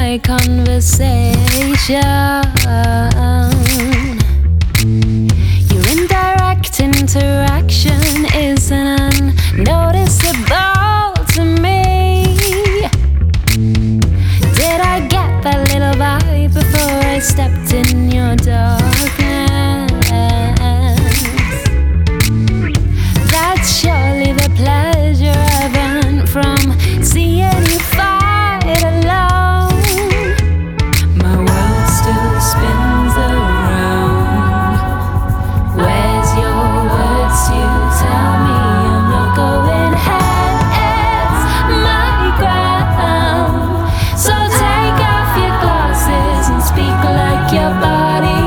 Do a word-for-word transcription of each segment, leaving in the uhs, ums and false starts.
my conversation. Your indirect interaction isn't unnoticeable to me. Did I get that little vibe before I stepped in your darkness? That's surely the pleasure I've earned from seeing you fight alone. My world still spins around. Where's your words to tell me I'm not going ahead? It's my ground. So take off your glasses and speak like your body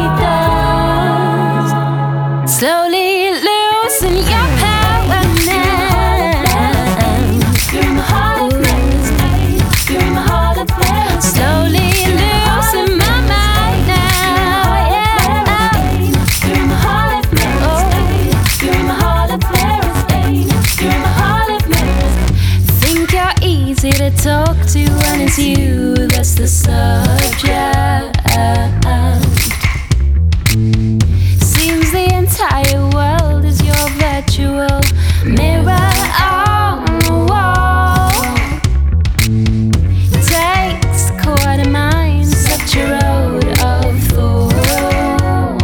does. Slowly loosen your power now. You're in my heart of Paris, babe. You're in my heart of Paris. Slowly losing my mind now. Yeah. You're in my heart of Paris, babe. You're in my heart of Paris, babe. You're in my heart of Paris. Think you're easy to talk to when it's you that's the subject. Seems the entire world is your virtual mirror on the wall. It takes quite a mind, such a road of thorn.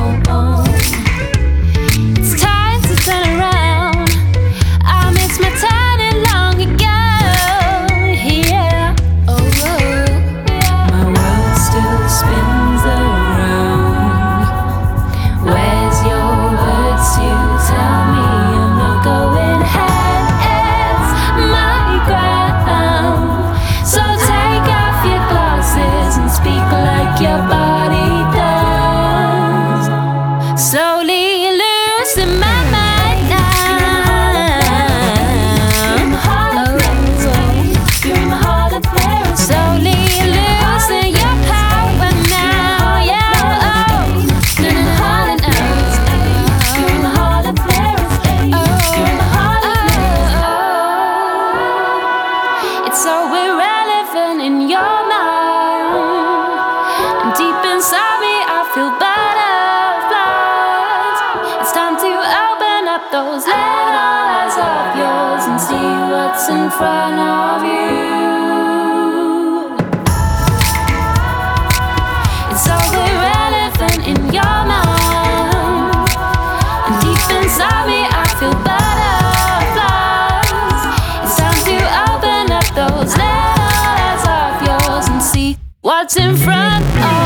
It's time to turn around. I missed my turning long ago. Yeah. Oh, yeah. My world still spins around. Where's your words to tell me I'm not going ahead? It's my ground. So take off your glasses and speak like your body does. Slowly losing my mind now. You're in my heart of Paris, babe. You're in my heart of Paris. Slowly losing your power now. Yeah. Oh. You're in my heart of Paris, babe. You're in my heart of Paris, babe. You're in my heart of Paris. It's so irrelevant in your mind, and deep inside me I feel butterflies. It's time to open up those little eyes of yours and see what's in front of you. It's so irrelevant in your mind, and deep inside me I feel butterflies. It's time to open up those little eyes of yours and see what's in front of you.